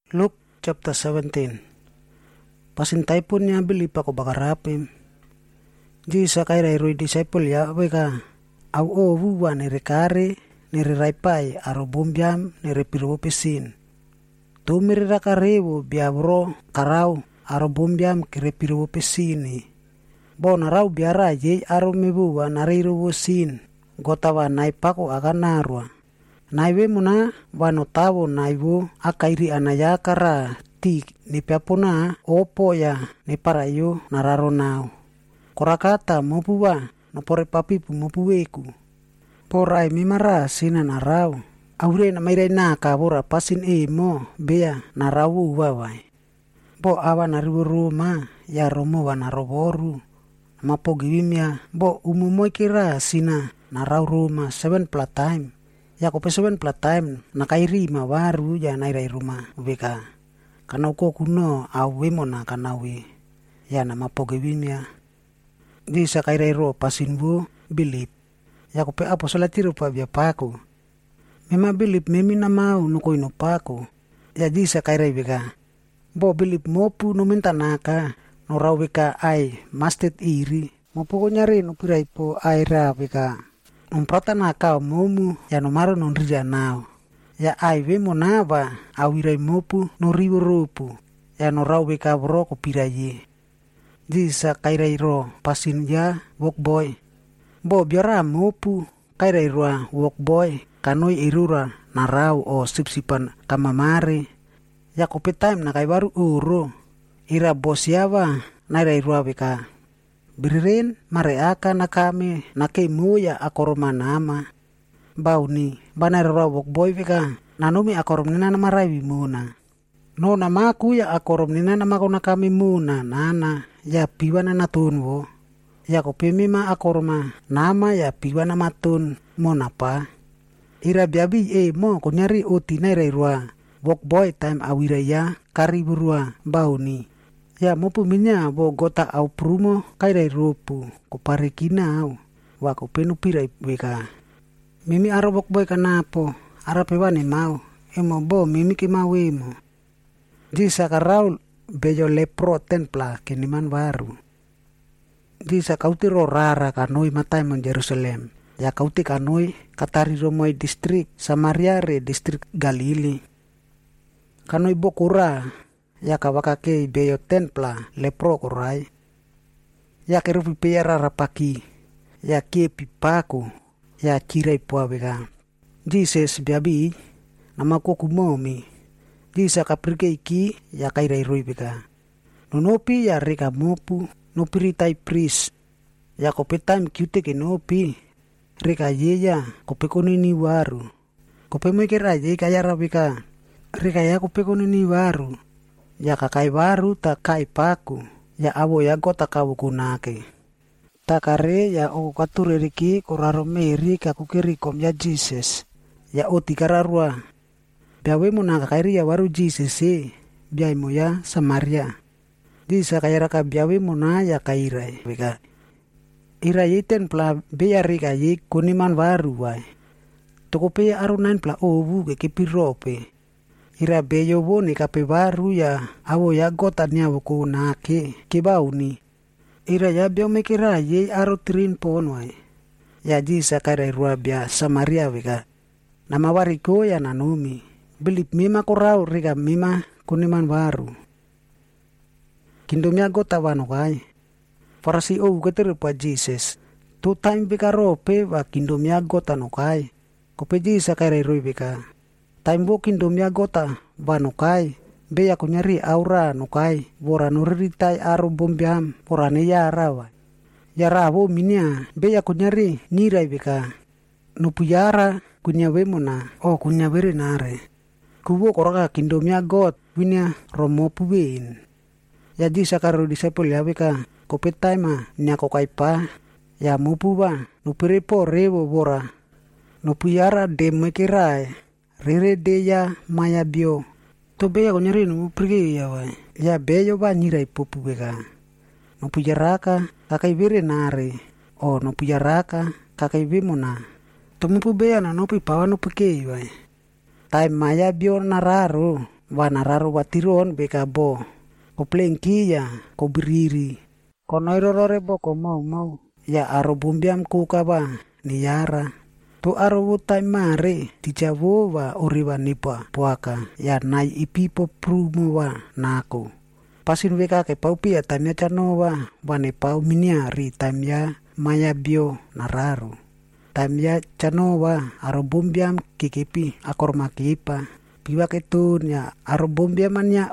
Luke chapter 17. Pasintai pun niya bilip ako bakarapim. Di sa kairay roy disciple ya weka. Au wuwa nire raipai aro bombiam nire piropesin. Tumiri rakarewo biabro karau aro bombiam kire piropesini. Bo narau biara ye aro mebuwa nariru sin. Gotawa naipako aganarwa. Naiwe muna wanotawo naiwo akairi anayakara ti ni piapona opo ya ni parayo nararo nao. Korakata mopuwa no pore papipu mopuweku. Porai mimara sina narau. Aure na mairai na kabora pasin mo bea narau wawai. Bo awa nariwo roma ya romo wanaroboru. Mapogi wimia bo umumoy kira sina narau roma 7 plat time. Ya ko 7 plat time nakairi mawaru ya nairai rumah beka. Kana uko kuno awe mona kanawi. Ya nama pogewimia. Di sa kairai ro pasinbu bilip. Ya ko pe apo salatiro pa bia paku. Mema bilip memi na mau nuko ino paku. Ya di sa kairai beka. Bo bilip mopu no minta naka. No rau beka ai mastet iri. Mopu ko nyari no pirai po aira beka. Umprata nakao momu ya nomaro non rija nao. Ya aiwe monava awirai mopu no riwo ropu. Ya no rau beka bro ko piraye. Di sa kairai ro pasin ya walk boy. Bo biara mopu kairai roa walk boy kanoi irura narau o sipsipan kamamare. Ya ko time na kai baru uro. Ira bosiawa nairai roa beka. Biririn mareaka na kami nakemuya akoroma nama. Bauni banar rawok boy vika nanumi akorom nina nama raiwi muna. No nama aku ya akorom nina nama kona kami muna nana ya piwana na tunwo. Ya ko pemima akoroma nama ya piwana matun mona pa. Ira biabi mo kunyari oti nairai rua. Wok boy time awira ya kariburua bauni. Ya mopu minya bo gota au prumo kairai ropu ko parekina au wa ko penu pirai weka. Mimi arobok boy kanapo arapewane mau emo bo mimi ki mau emo. Di sakarau bejo lepro templa keniman baru. Di sakautiro rara kanoi matai mon Jerusalem. Ya kauti kanoi katari romoi distrik Samaria re distrik Galili. Kanoi bokura ya kawakake beyo templa lepro korai. Ya kerupi peyara rapaki. Ya kepi paku. Ya cirai puawega. Jesus biabi nama koku momi. Disa kaprike iki ya kairai roi bega. Nonopi ya reka mopu nopiritai pris. Ya kope time cute ke nopi. Reka yeya kope konini waru. Kope mekera ye kaya rabika. Reka ya kope konini waru. Ya kakai baru tak kai paku. Ya abo ya gota kawu kunake. Takare ya o kature riki koraro meri kakukiri kom ya Jesus. Ya o tikararua. Biawe mo nakakairi ya waru Jesus biay mo ya Samaria. Di sa kaya raka biawe mo na ya kairai. Bika. Irai ten pla beya rika ye kuniman waru wai. Tokope ya arunain pla owu ke kipirope. Ira beyo boni kape baru ya awo ya gota nya woko nake kebauni. Ira ya bio mekira ye aro trin ponwai. Ya jisa kare rua bia Samaria weka. Nama wariko ya nanumi. Bilip mima korau rika mima kuniman baru. Kindomia gota wanokai. Farasi o ketere pa Jesus. Tu time bika rope wa kindomia gota nokai. Kope jisa kare rua bika. Taimbo kindomia gota banokai beya kunyari aura nokai bora nuriritai aro bombiam porane yara wa yara bo minya beya kunyari nirai beka nupuyara kunya wemona o kunya bere nare kubo koraka kindomia got winya romo pubein ya di sakaro disciple ya beka kopetai ma nyako kaipa ya mupuba nupirepo rewo bora nupuyara demekerai rere deya maya bio. To beya ko nyari no pergi ya wai. Ya beyo ba nyirai popu bega. No pujaraka kakai bere nare. O no pujaraka kakai bimona. To mupu beya na no pi pawa no peke wai. Tai maya bio nararo. wanararu watiron beka bo ko plengki ya ko beriri kono irorore bo ko mau ya aro bumbiam ku kaba ni yara tu aro wutai mare dijavo wa oriwa nipa puaka ya nai ipipo prumo wa nako pasin weka ke paupi ya tamya chanova wane pau minia ri tamya maya bio nararu tamya chanova aro bumbiam kikipi akor makipa piwa ketun ya aro bumbiam manya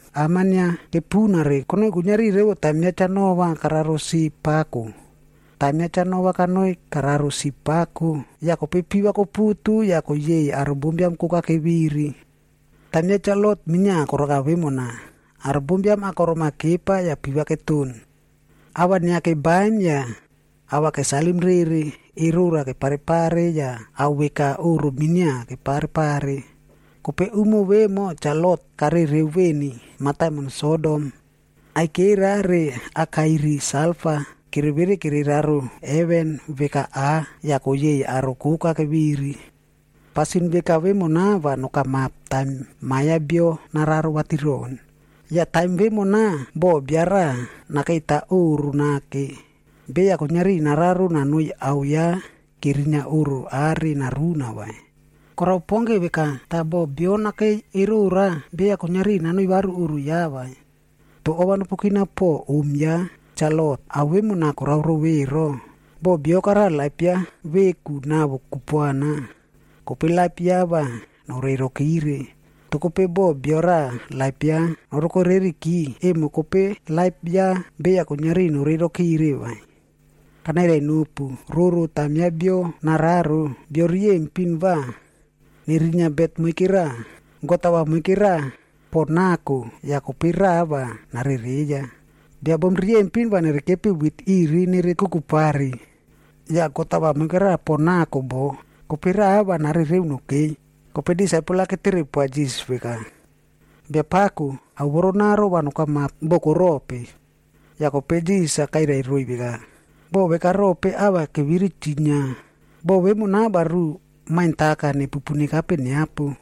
amanya kepunare kono gunyari rewo tamya chanova kararosi paku tamya chanova kanoi kararosi paku ya ko piwa ko putu ya ko ye aro bumbiam ku kakebiri tamya chalot minya korogawe mona aro bumbiam akor makipa ya piwa ketun awan ya ke baim ya awa ke salim riri irura ke pare-pare ya aweka uru minya ke pare-pare kope umo wemo calot kare reweni mata mon Sodom ai kira re akairi salfa kiribiri kiriraru even veka a ya koye arokuka ke biri pasin veka wemo na vanoka map time maya bio nararu watiron ya time wemo na bo biara nakaita uru nake be ya nyari nararu nanui au ya kirinya uru ari naruna wae korau ponge beka tabo biona ke irura be ya nyari nanui baru uru ya wae to owan pukina po ya calot awe muna korau rowero bo bio kara lapia we kuna kupuana kopi lapia ba norero kire to kope bo biora lapia noroko reriki mo kope lapia be ya nyari norero kire wae kanere nupu ruru tamya bio nararu biorie mpinva nirinya bet mukira gotawa mukira pornako ya kopira ba naririya dia bomrie mpinva nerekepi wit iri nere kukupari ya gotawa mukira pornako bo kopira ba narire unuke kopedi saipula ketiri pajis veka dia paku awronaro wanuka map bokorope ya kopedi sakaira irui veka bo beka rope awa ke wiritinya bo we muna baru main taka ne pupuni kape ne apu